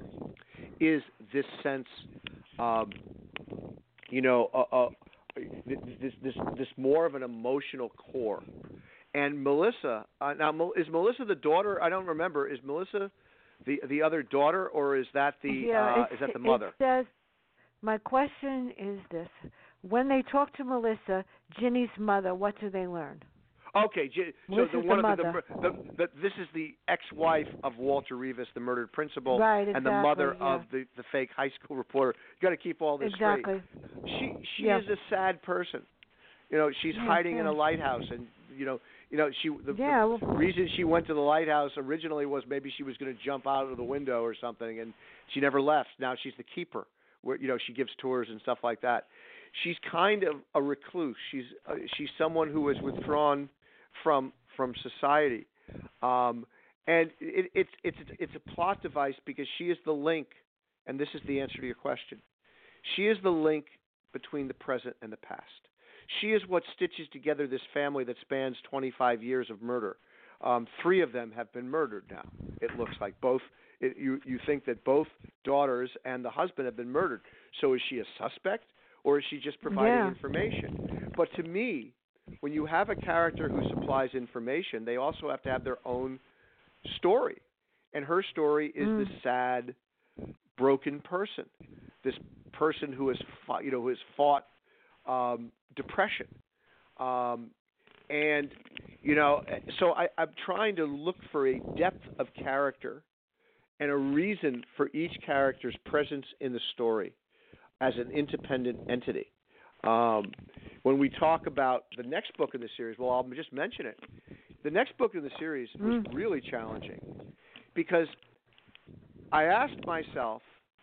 is this sense, um, you know, uh, uh, this this this more of an emotional core. And Melissa, uh, now is Melissa the daughter? I don't remember. Is Melissa the the other daughter, or is that the yeah, uh, is that the mother? It says, my question is this: when they talk to Melissa, Ginny's mother, what do they learn? Okay, so Melissa's the one the of the, the, the, the this is the ex-wife of Walter Rivas, the murdered principal, right, exactly, and the mother yeah. of the, the fake high school reporter. You got to keep all this exactly. straight. She she yeah. is a sad person. You know, she's yeah, hiding yeah. in a lighthouse, and you know, you know, she the, yeah, the well, reason she went to the lighthouse originally was maybe she was going to jump out of the window or something, and she never left. Now she's the keeper, where you know she gives tours and stuff like that. She's kind of a recluse. She's uh, she's someone who is withdrawn from from society, um, and it, it's it's it's a plot device because she is the link, and this is the answer to your question. She is the link between the present and the past. She is what stitches together this family that spans twenty-five years of murder. Um, three of them have been murdered now. It looks like both It, you you think that both daughters and the husband have been murdered. So is she a suspect, or is she just providing Yeah. information? But to me, when you have a character who supplies information, they also have to have their own story. And her story is Mm. this sad, broken person, this person who has fought, you know, who has fought um, depression. Um, and, you know, so I, I'm trying to look for a depth of character and a reason for each character's presence in the story as an independent entity. Um, when we talk about the next book in the series, well, I'll just mention it. The next book in the series was Mm. really challenging because I asked myself,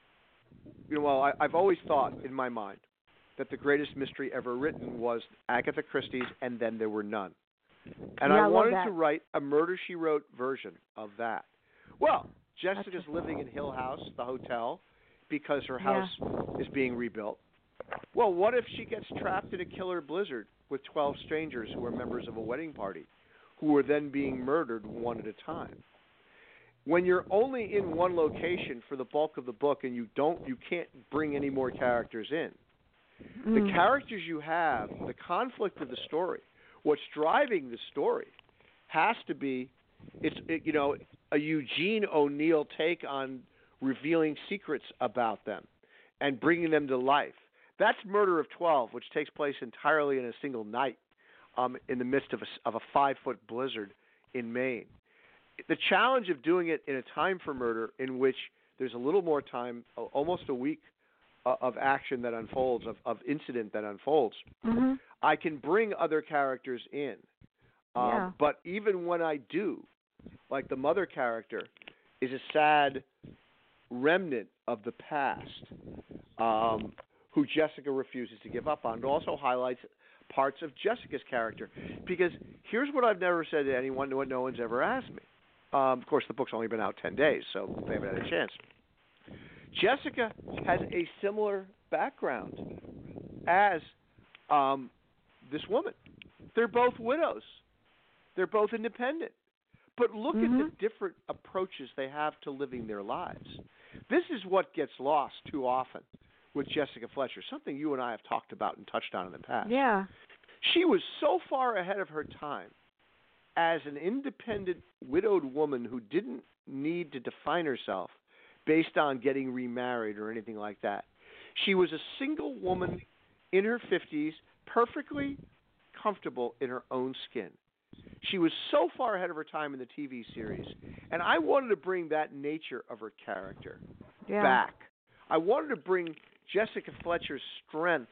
you know, well, I, I've always thought in my mind that the greatest mystery ever written was Agatha Christie's, and then there were none. And Yeah, I I love wanted that. to write a Murder, She Wrote version of that. Well, Jessica's That's- living in Hill House, the hotel, because her Yeah. house is being rebuilt. Well, what if she gets trapped in a killer blizzard with twelve strangers who are members of a wedding party, who are then being murdered one at a time? When you're only in one location for the bulk of the book and you don't, you can't bring any more characters in. The Mm. characters you have, the conflict of the story, what's driving the story, has to be, it's it, you know, a Eugene O'Neill take on revealing secrets about them and bringing them to life. That's Murder of twelve, which takes place entirely in a single night, um, in the midst of a, of a five-foot blizzard in Maine. The challenge of doing it in a time for murder in which there's a little more time, almost a week uh, of action that unfolds, of, of incident that unfolds, Mm-hmm. I can bring other characters in. Um, Yeah. But even when I do, like the mother character is a sad remnant of the past, um, who Jessica refuses to give up on. It also highlights parts of Jessica's character. Because here's what I've never said to anyone, what no one's ever asked me. Um, of course, the book's only been out ten days, so they haven't had a chance. Jessica has a similar background as um, this woman. They're both widows. They're both independent. But look Mhm. at the different approaches they have to living their lives. This is what gets lost too often with Jessica Fletcher, something you and I have talked about and touched on in the past. Yeah. She was so far ahead of her time as an independent, widowed woman who didn't need to define herself based on getting remarried or anything like that. She was a single woman in her fifties, perfectly comfortable in her own skin. She was so far ahead of her time in the T V series, and I wanted to bring that nature of her character Yeah. back. I wanted to bring Jessica Fletcher's strength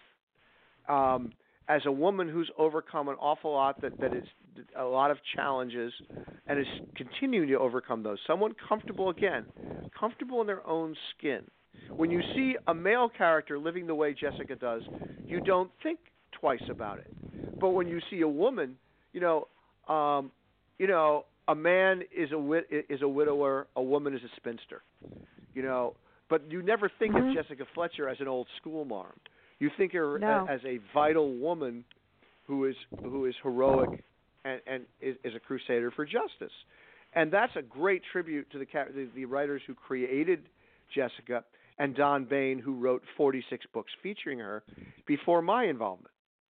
um, as a woman who's overcome an awful lot, that, that is a lot of challenges, and is continuing to overcome those. Someone comfortable, again, comfortable in their own skin. When you see a male character living the way Jessica does, you don't think twice about it. But when you see a woman, you know, um, you know, a man is a wid- is a widower, a woman is a spinster. You know, but you never think Mhm. of Jessica Fletcher as an old school marm. You think of her No. a- as a vital woman who is who is heroic and, and is, is a crusader for justice. And that's a great tribute to the, ca- the the writers who created Jessica and Don Bain, who wrote forty-six books featuring her before my involvement.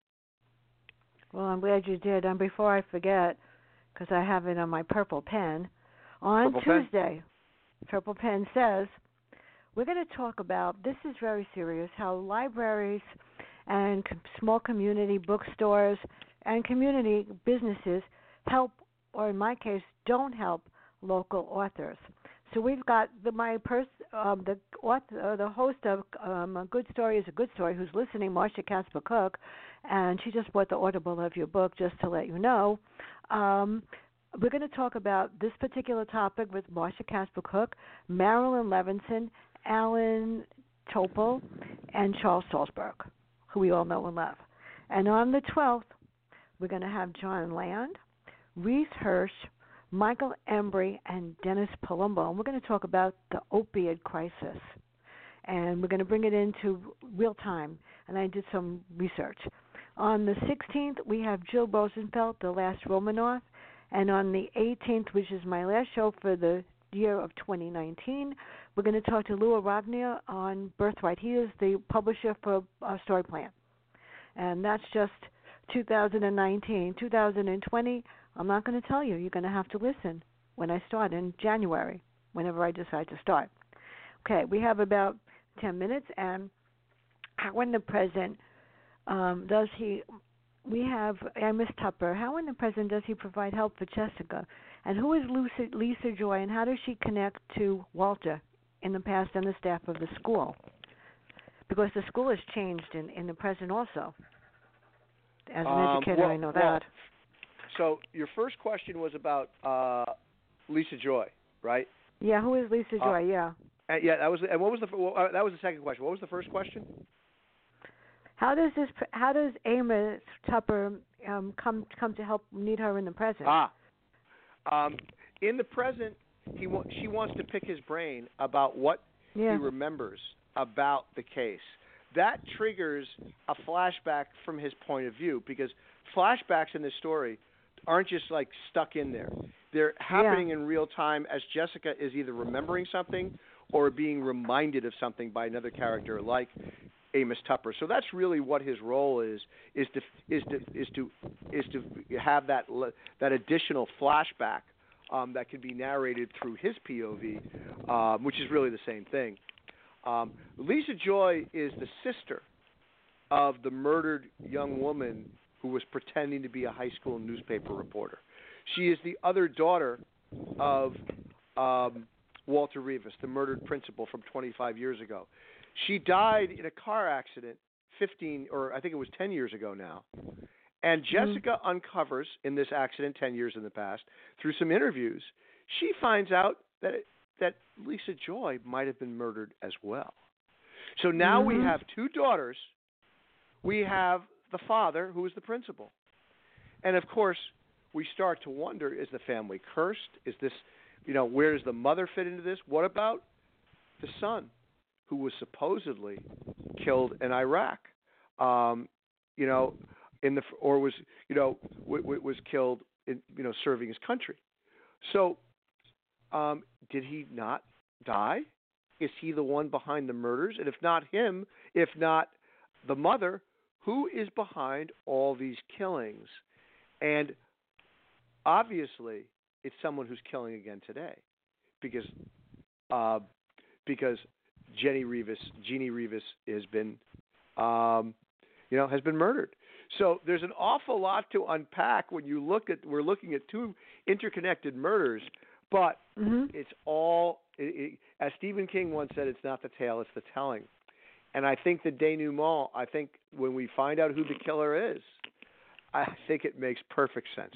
Well, I'm glad you did. And before I forget, because I have it on my purple pen, on Purple pen? Tuesday, Purple Pen says, we're going to talk about, this is very serious, how libraries and com- small community bookstores and community businesses help, or in my case, don't help local authors. So we've got the my pers- um, the author, uh, the host of um, A Good Story is a Good Story, who's listening, Marcia Casper Cook, and she just bought the Audible of your book, just to let you know. Um, we're going to talk about this particular topic with Marcia Casper Cook, Marilyn Levinson, Alan Topol, and Charles Salzberg, who we all know and love. And on the twelfth, we're going to have John Land, Reese Hirsch, Michael Embry, and Dennis Palumbo. And we're going to talk about the opioid crisis. And we're going to bring it into real time. And I did some research. On the sixteenth, we have Jill Rosenfeld, The Last Romanov. And on the eighteenth, which is my last show for the year of twenty nineteen. We're going to talk to Lou Ragnier on Birthright. He is the publisher for uh, Story Plan. And that's just two thousand nineteen. two thousand twenty, I'm not going to tell you. You're going to have to listen when I start in January, whenever I decide to start. Okay, we have about ten minutes, and how in the present um, does he, we have Amos Tupper, how in the present does he provide help for Jessica? And who is Lisa, Lisa Joy, and how does she connect to Walter in the past and the staff of the school? Because the school has changed in, in the present also. As an um, educator, well, I know well, that. So your first question was about uh, Lisa Joy, right? Yeah, who is Lisa Joy? Uh, yeah. And yeah, that was. And what was the? Well, uh, that was the second question. What was the first question? How does this? How does Amos Tupper um, come come to help need her in the present? Ah, um, in the present, he wa- she wants to pick his brain about what yeah. he remembers about the case. That triggers a flashback from his point of view, because flashbacks in this story aren't just like stuck in there. They're happening yeah. in real time as Jessica is either remembering something or being reminded of something by another character like Amos Tupper. So that's really what his role is: is to is to is to is to have that that additional flashback um, that can be narrated through his P O V, um, which is really the same thing. Um, Lisa Joy is the sister of the murdered young woman who was pretending to be a high school newspaper reporter. She is the other daughter of um, Walter Rivas, the murdered principal from twenty-five years ago. She died in a car accident fifteen, or I think it was ten years ago now. And Jessica mm-hmm. uncovers in this accident ten years in the past, through some interviews, she finds out that it, that Lisa Joy might have been murdered as well. So now mm-hmm. we have two daughters. We have the father, who is the principal. And, of course, we start to wonder, is the family cursed? Is this, you know, where does the mother fit into this? What about the son, who was supposedly killed in Iraq, um, you know, in the or was, you know, w- w- was killed in, you know, serving his country. So um, did he not die? Is he the one behind the murders? And if not him, if not the mother, who is behind all these killings? And obviously, it's someone who's killing again today, because uh, because Jenny Rivas, Jeannie Rivas, has been, um, you know, has been murdered. So there's an awful lot to unpack when you look at. We're looking at two interconnected murders, but mm-hmm. it's all, it, it, as Stephen King once said, it's not the tale, it's the telling. And I think the denouement, I think when we find out who the killer is, I think it makes perfect sense.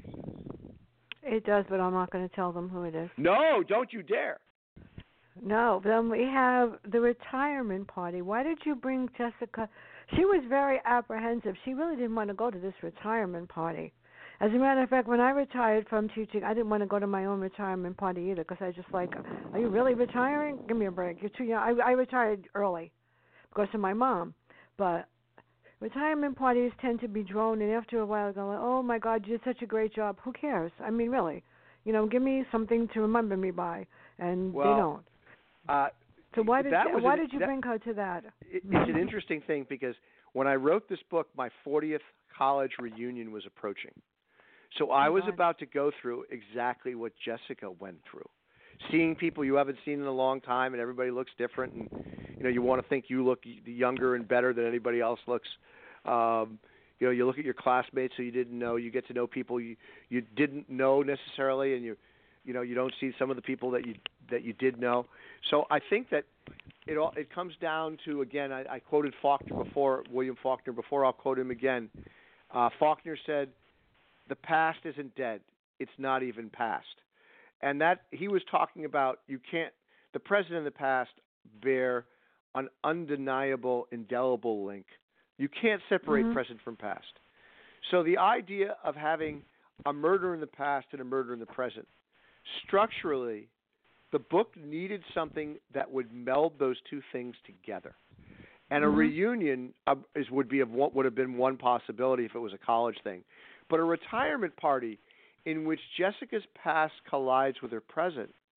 It does, but I'm not going to tell them who it is. No, don't you dare. No, then we have the retirement party. Why did you bring Jessica? She was very apprehensive. She really didn't want to go to this retirement party. As a matter of fact, when I retired from teaching, I didn't want to go to my own retirement party either, because I was just like, are you really retiring? Give me a break. You're too young. I, I retired early because of my mom. But retirement parties tend to be drone, and after a while, go, oh, my God, you did such a great job. Who cares? I mean, really. You know, give me something to remember me by, and well, they don't. Uh, so why did you, why an, did you that, bring her to that? It, it's an interesting thing, because when I wrote this book, my fortieth college reunion was approaching. So I was about to go through exactly what Jessica went through. Seeing people you haven't seen in a long time, and everybody looks different, and you know you want to think you look younger and better than anybody else looks. Um, you know, you look at your classmates who you didn't know. You get to know people you you didn't know necessarily, and you you know you don't see some of the people that you that you did know. So I think that it all it comes down to, again, I, I quoted Faulkner before, William Faulkner before. I'll quote him again. Uh, Faulkner said, "The past isn't dead; it's not even past." And that he was talking about, you can't, the present and the past bear an undeniable, indelible link. You can't separate mm-hmm. present from past. So the idea of having a murder in the past and a murder in the present, structurally, the book needed something that would meld those two things together. And mm-hmm. a reunion uh, is would be of what would have been one possibility if it was a college thing. But a retirement party in which Jessica's past collides with her present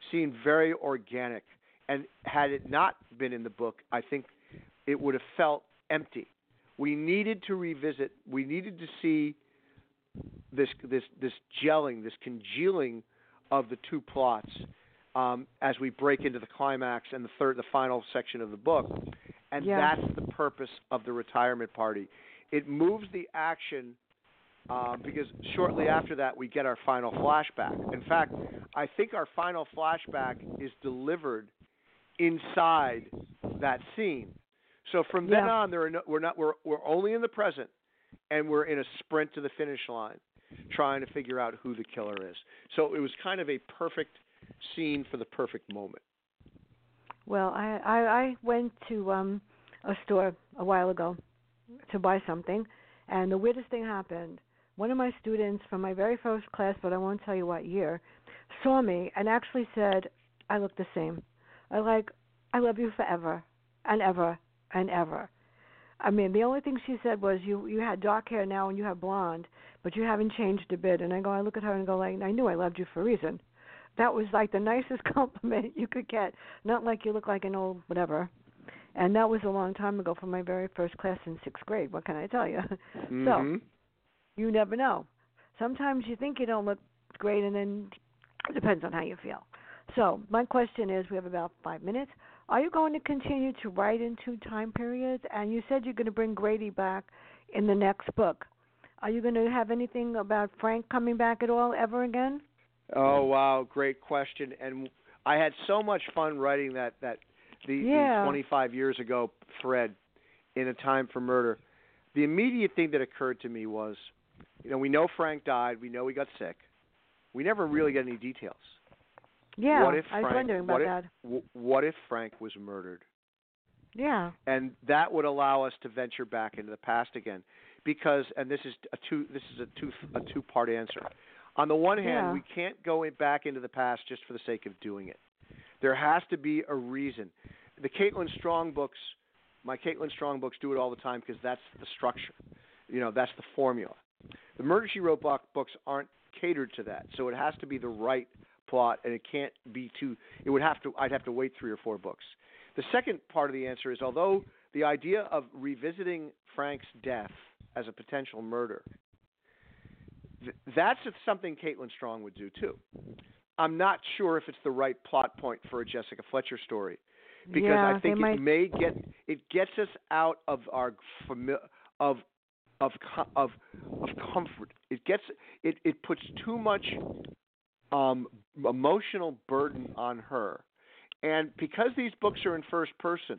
seemed very organic. And had it not been in the book, I think it would have felt empty. We needed to revisit. We needed to see this this this gelling, this congealing of the two plots um, as we break into the climax and the third, the final section of the book. And Yeah. that's the purpose of the retirement party. It moves the action um, because shortly after that we get our final flashback. In fact, I think our final flashback is delivered inside that scene. So from then Yeah. on, there are no, we're not we're we're only in the present, and we're in a sprint to the finish line, trying to figure out who the killer is. So it was kind of a perfect scene for the perfect moment. Well, I, I, I went to um, a store a while ago to buy something, and the weirdest thing happened. One of my students from my very first class, but I won't tell you what year, saw me and actually said, I look the same. I like, I love you forever and ever and ever. I mean, the only thing she said was, you you had dark hair now and you have blonde, but you haven't changed a bit. And I go, I look at her and go, like, I knew I loved you for a reason. That was like the nicest compliment you could get. Not like you look like an old whatever. And that was a long time ago from my very first class in sixth grade. What can I tell you? Mm-hmm. So, you never know. Sometimes you think you don't look great, and then it depends on how you feel. So, my question is, we have about five minutes. Are you going to continue to write in two time periods? And you said you're going to bring Grady back in the next book. Are you going to have anything about Frank coming back at all ever again? Oh wow, great question. And I had so much fun writing that that the, Yeah. the twenty-five years ago thread in A Time for Murder. The immediate thing that occurred to me was, you know, we know Frank died. We know he got sick. We never really get any details. Yeah, what if I was Frank, wondering about what if, that. w- what if Frank was murdered? Yeah. And that would allow us to venture back into the past again, because, and this is a two, this is a two, a two-part answer. On the one hand, Yeah. we can't go in back into the past just for the sake of doing it. There has to be a reason. The Caitlin Strong books, my Caitlin Strong books do it all the time because that's the structure. You know, that's the formula. The Murder, She Wrote books aren't catered to that, so it has to be the right plot, and it can't be too. It would have to. I'd have to wait three or four books. The second part of the answer is, although the idea of revisiting Frank's death as a potential murder, th- that's something Caitlin Strong would do too. I'm not sure if it's the right plot point for a Jessica Fletcher story, because yeah, I think they it might... may get it gets us out of our fami- of of of of comfort. It gets it it puts too much um, emotional burden on her, and because these books are in first person,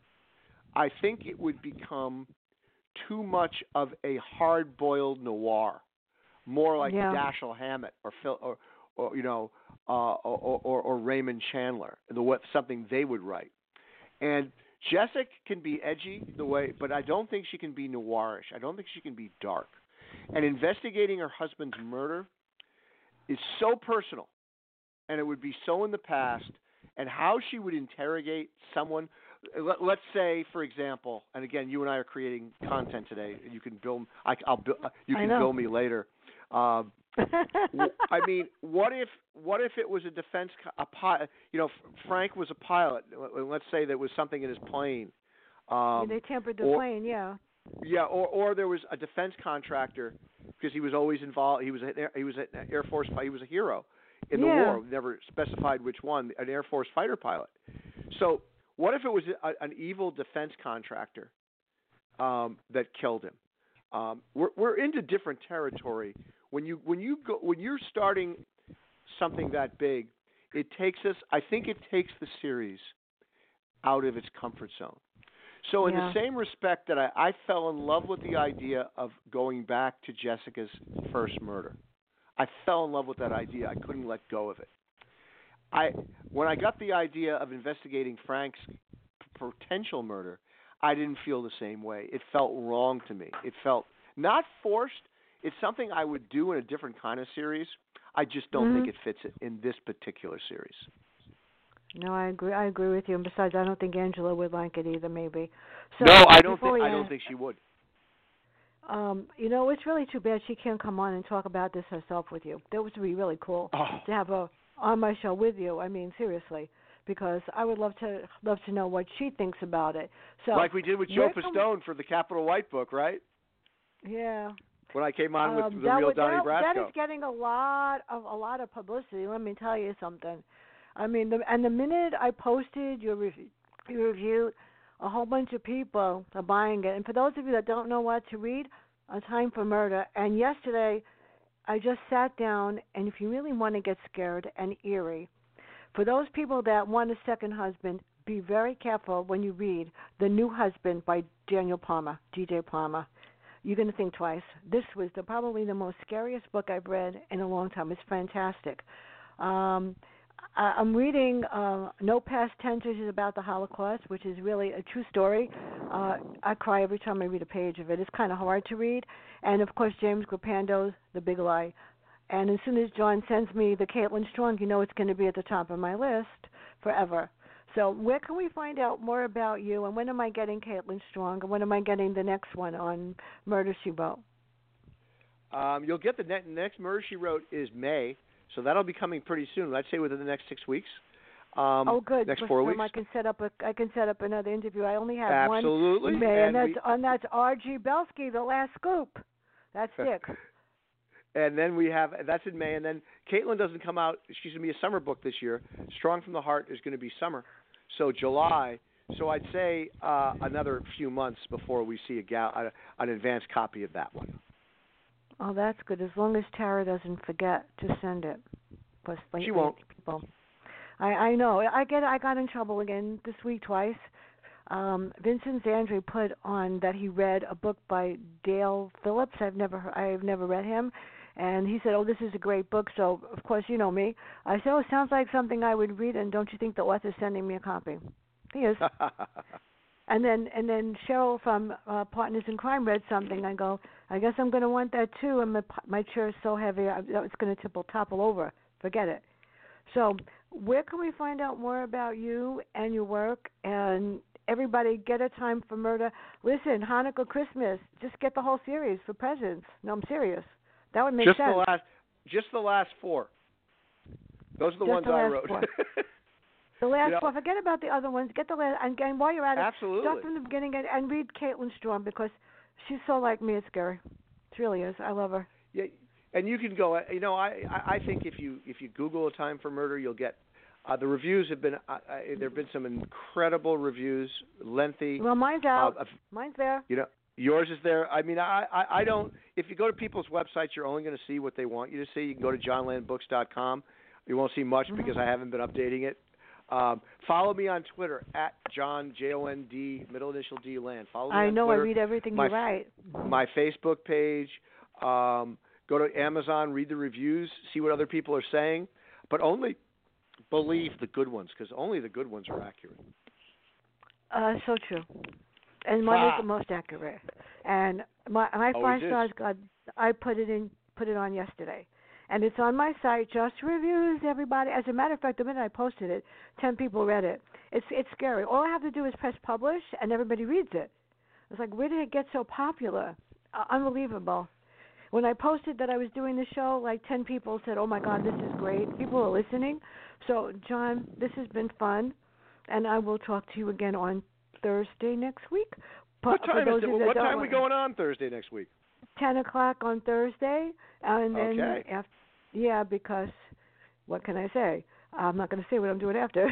I think it would become too much of a hard-boiled noir, more like Yeah. Dashiell Hammett or Phil or, or you know uh, or, or, or Raymond Chandler, the what something they would write. And Jessica can be edgy the way, but I don't think she can be noirish. I don't think she can be dark. And investigating her husband's murder is so personal, and it would be so in the past, and how she would interrogate someone. Let, let's say, for example, and again, you and I are creating content today. You can bill. I, I'll bill. You I can know. bill me later. Um, I mean, what if what if it was a defense, a pilot? You know, Frank was a pilot. Let's say there was something in his plane. Um, they tempered the or, plane, yeah. Yeah, or or there was a defense contractor because he was always involved. He was a, he was an Air Force. He was a hero in the Yeah. war. We never specified which one. An Air Force fighter pilot. So what if it was a, an evil defense contractor um, that killed him? Um, we're we're into different territory. When you when you go when you're starting something that big, it takes us. I think it takes the series out of its comfort zone. So in Yeah. the same respect that I, I fell in love with the idea of going back to Jessica's first murder, I fell in love with that idea. I couldn't let go of it. I when I got the idea of investigating Frank's p- potential murder, I didn't feel the same way. It felt wrong to me. It felt not forced. It's something I would do in a different kind of series. I just don't Mhm. think it fits it in this particular series. No, I agree. I agree with you. And besides, I don't think Angela would like it either. Maybe. So, no, I don't before think we I don't end- think she would. Um, you know, it's really too bad she can't come on and talk about this herself with you. That would be really cool Oh. to have a on my show with you. I mean, seriously, because I would love to love to know what she thinks about it. So, like we did with Joe where can Pistone for the Capital White book, right? Yeah. When I came on with Um, the that real would- Donnie that, Brasco. that is getting a lot of a lot of publicity. Let me tell you something. I mean, the, and the minute I posted your review, your review, a whole bunch of people are buying it. And for those of you that don't know what to read, A Time for Murder. And yesterday, I just sat down, and if you really want to get scared and eerie, for those people that want a second husband, be very careful when you read The New Husband by Daniel Palmer, D J Palmer. You're going to think twice. This was the, probably the most scariest book I've read in a long time. It's fantastic. Um, I, I'm reading uh, No Past Tenses about the Holocaust, which is really a true story. Uh, I cry every time I read a page of it. It's kind of hard to read. And, of course, James Grapando's The Big Lie. And as soon as John sends me the Caitlin Strong, you know it's going to be at the top of my list forever. So where can we find out more about you, and when am I getting Caitlin Strong, and when am I getting the next one on Murder, She Wrote? Um, you'll get the ne- next Murder, She Wrote is May, so that'll be coming pretty soon. I'd say within the next six weeks. Um, oh, good. Next With four them, weeks. I can set up a I can set up another interview. I only have Absolutely. one in May, and, and that's we, and that's R G Belsky, The Last Scoop. That's Dick. And then we have that's in May, and then Caitlin doesn't come out. She's going to be a summer book this year. Strong from the Heart is going to be summer. So July. So I'd say uh, another few months before we see a gal, uh, an advanced copy of that one. Oh, that's good. As long as Tara doesn't forget to send it. Plus, She won't. People. I, I know. I get. I got in trouble again this week twice. Um, Vincent Zandri put on that he read a book by Dale Phillips. I've never. I've never read him. And he said, "Oh, this is a great book." So, of course, you know me. I said, "Oh, it sounds like something I would read." And don't you think the author's sending me a copy? He is. and then, and then Cheryl from uh, Partners in Crime read something. I go, "I guess I'm going to want that too." And my, my chair is so heavy, I, it's going to topple, topple over. Forget it. So, where can we find out more about you and your work? And everybody, get A Time for Murder. Listen, Hanukkah, Christmas, just get the whole series for presents. No, I'm serious. That would make just sense. The last, just the last four. Those are the Just ones the I last wrote. four. The last You know, four. Forget about the other ones. Get the last. And, and while you're at it, absolutely. start from the beginning and, and read Caitlin Strong because she's so like me. It's scary. It really is. I love her. Yeah, and you can go. You know, I I think if you if you Google A Time for Murder, you'll get uh, the reviews have been. Uh, uh, there have been some incredible reviews, lengthy. Well, mine's out. Uh, mine's there. You know. Yours is there. I mean, I, I, I don't. If you go to people's websites, you're only going to see what they want you to see. You can go to john land books dot com. You won't see much mm-hmm. because I haven't been updating it. Um, follow me on Twitter at John J O N D middle initial D Land. Follow me I on know. Twitter. I read everything my, you write. My Facebook page. Um, go to Amazon, read the reviews, see what other people are saying, but only believe the good ones because only the good ones are accurate. Uh, so true. And mine ah. is the most accurate. And my my Always five stars God, I put it in put it on yesterday. And it's on my site, just reviews, everybody. As a matter of fact, the minute I posted it, ten people read it. It's it's scary. All I have to do is press publish and everybody reads it. It's like, where did it get so popular? Uh, unbelievable. When I posted that I was doing the show, like ten people said, "Oh my God, this is great." People are listening. So, John, this has been fun, and I will talk to you again on Thursday next week. What time is it? What time are we want, going on Thursday next week? Ten o'clock on Thursday, and then okay. after, yeah, because what can I say? I'm not going to say what I'm doing after.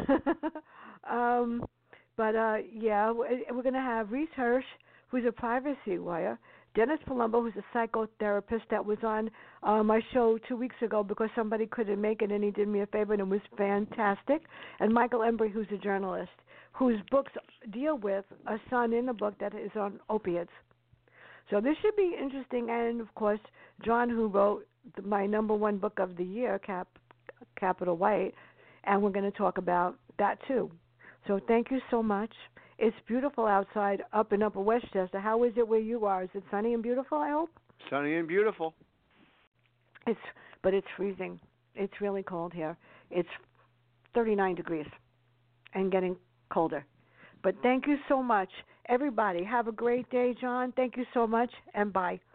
um, but uh, yeah, we're going to have Reese Hirsch, who's a privacy lawyer. Dennis Palumbo, who's a psychotherapist that was on uh, my show two weeks ago because somebody couldn't make it, and he did me a favor, and it was fantastic. And Michael Embry, who's a journalist, whose books deal with a son in the book that is on opiates. So this should be interesting. And, of course, John, who wrote my number one book of the year, Cap, Capital White, and we're going to talk about that, too. So thank you so much. It's beautiful outside up in Upper Westchester. How is it where you are? Is it sunny and beautiful, I hope? Sunny and beautiful. It's, but it's freezing. It's really cold here. It's thirty-nine degrees and getting colder. But thank you so much. Everybody, have a great day, John. Thank you so much, and bye.